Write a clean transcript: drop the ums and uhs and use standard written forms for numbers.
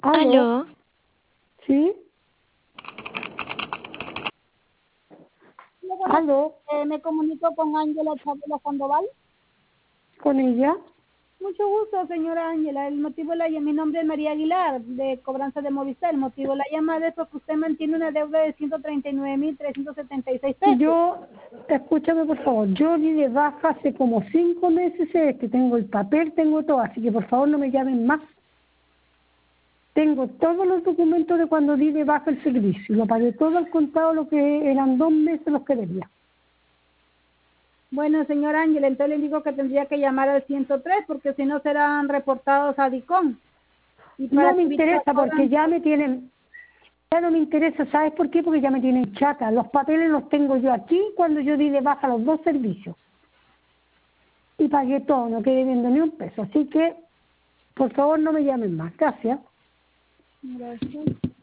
¿Aló? ¿Aló? ¿Sí? Hola, buenas. ¿Aló? Me comunico con Ángela Chabela Sandoval. ¿Con ella? Mucho gusto, señora Ángela. El motivo de mi nombre es María Aguilar, de Cobranza de Movistar. El motivo de la llamada es porque usted mantiene una deuda de 139.376 pesos. Escúchame por favor, yo di de baja hace como 5 meses, que tengo el papel, tengo todo, así que por favor no me llamen más. Tengo todos los documentos de cuando di de baja el servicio, lo pagué todo al contado, lo que eran 2 meses los que debía. Bueno, señora Ángela, entonces le digo que tendría que llamar al 103 porque si no serán reportados a DICOM. Y No para me que evite la interesa porque ya cobranza. me tienen, ya no me interesa, ¿sabes por qué? Porque ya me tienen chata, los papeles los tengo yo aquí cuando yo di de baja los 2 servicios. Y pagué todo, no quedé viendo ni un peso, así que por favor no me llamen más, gracias. Gracias.